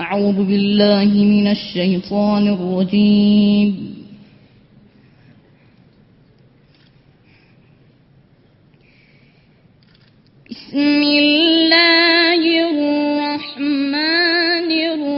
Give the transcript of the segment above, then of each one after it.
أعوذ بالله من الشيطان الرجيم. بسم الله الرحمن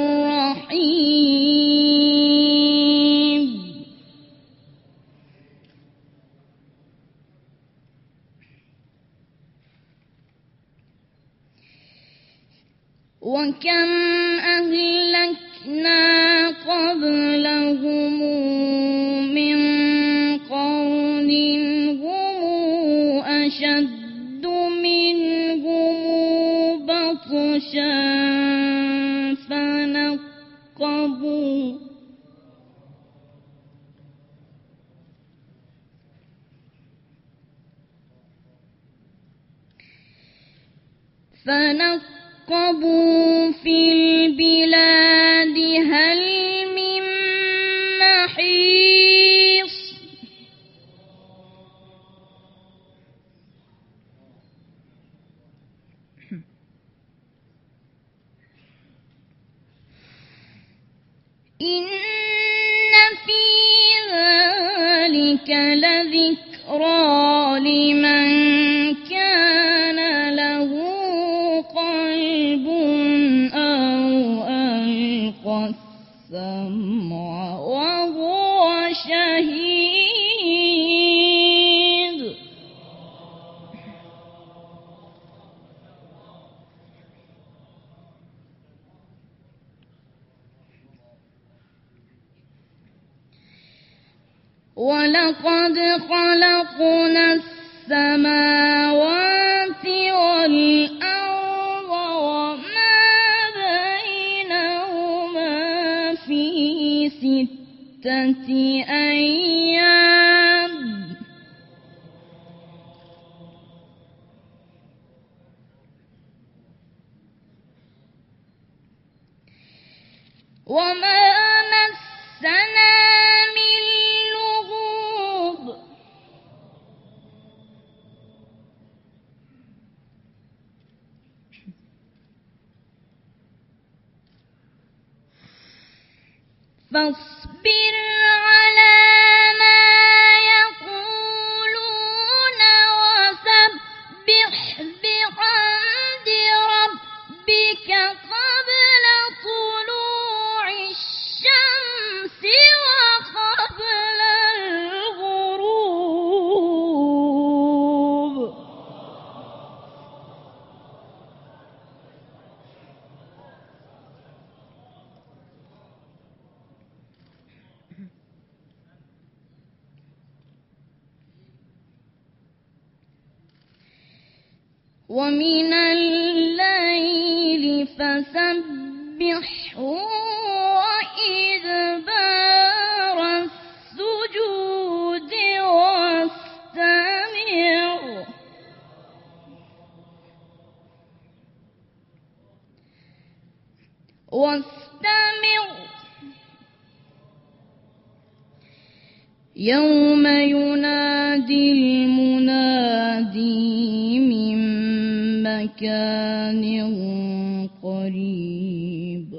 الرحيم. وكم أهلكنا قبلهم من قرن هم أشد منهم بطشا فنقبوا في البلاد هل من محيص. إن في ذلك لذكرى لمن كان له قلب أو ألقى السمع وهو شهيد. ولقد خلقنا السماوات والأرض وما بينهما في 6 أيام وما مسنا من لغوب. فاصبر على ما يقولون وسبح بحمد ربك قبل طلوع الشمس وقبل الغروب. ومن الليل فسبحه وإدبار السجود واستمع يوم ينادي المنادي من مكان قريب.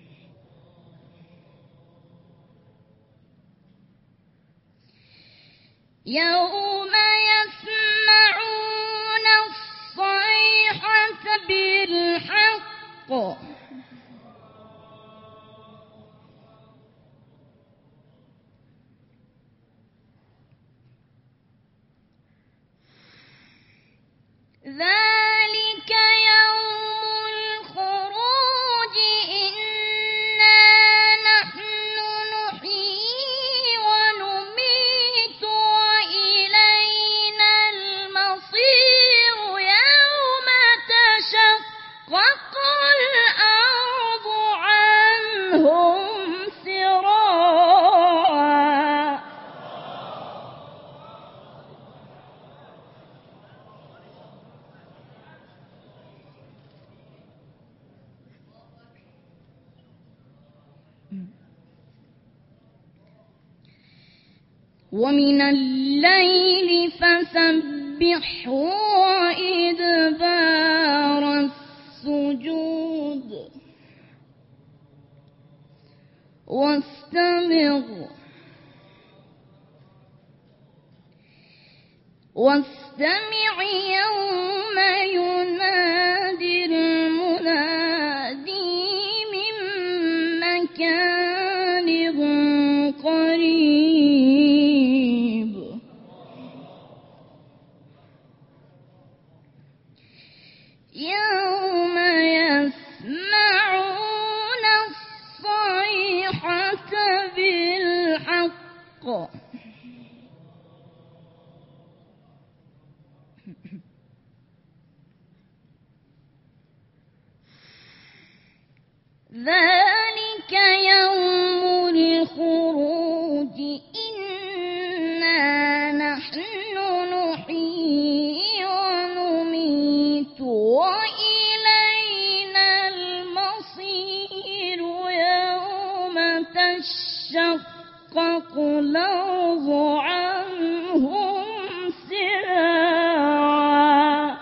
يوم يسمعون الصيحة بالحق ذلك يوم الخروج إنا نحن نحيي ونميت وإلينا المصير يوم تشقق الأرض عنهم سراعا. ومن الليل فسبحه وإدبار السجود. واستمع يوم ينادي المنادي من مكان قريب يوم يسمعون الصيحة بالحق ذلك يوم الخروج إنا نحن نحيي ونميت وإلينا المصير يوم تشقق الأرض عنهم سراعا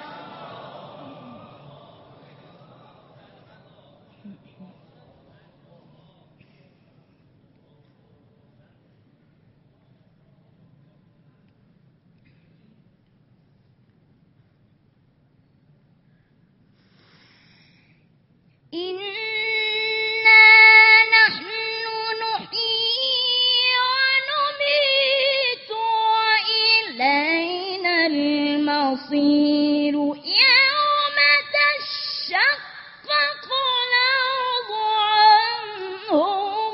إنا نحن نحيي ونميت وإلينا المصير يوم تشقق الأرض عنهم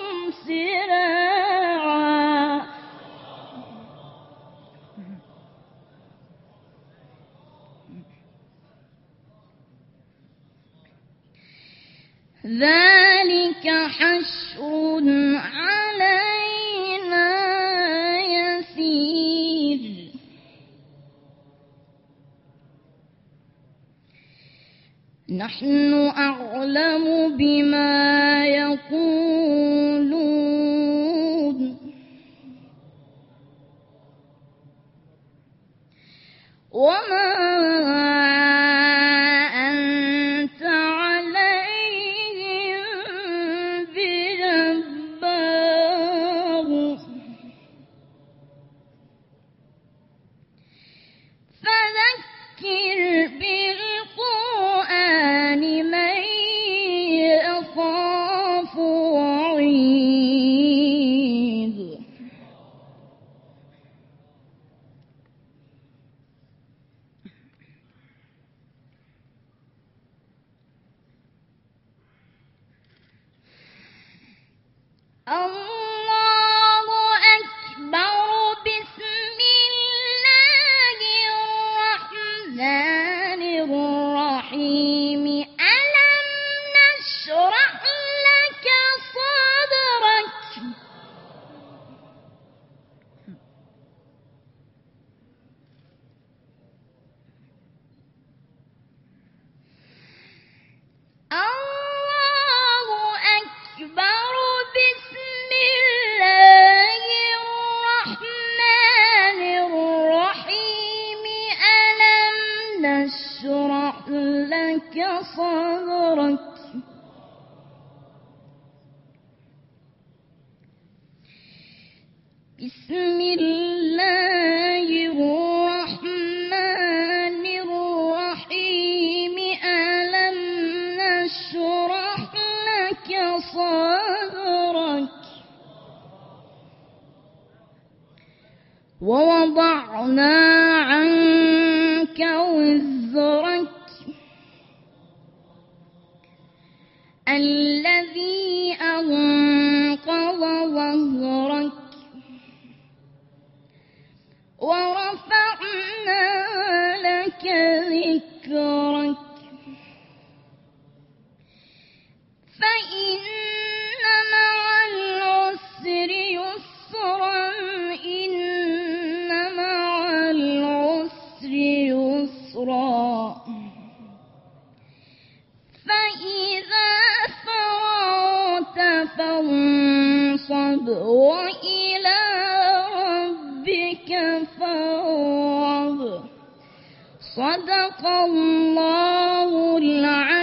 سراعا ذلك حشر علينا يسير نحن أعلم بما يقولون وما أنت عليهم بجبار فذكر بالقرآن من يخاف وعيد الله أكبر بسم الله الرحمن الرحيم ألم نشرح لك صدرك الله أكبر بسم الله الرحمن الرحيم ألم نشرح لك صدرك بسم الله الرحمن الرحيم ألم نشرح لك صدرك ووضعنا عنك وزرك الذي أنقض ظهرك ورفعنا لك ذكرك فإن مع العسر يسرا إن مع العسر يسرا فإذا فرغت فانصب وإلى ربك فارغب صدق الله العظيم.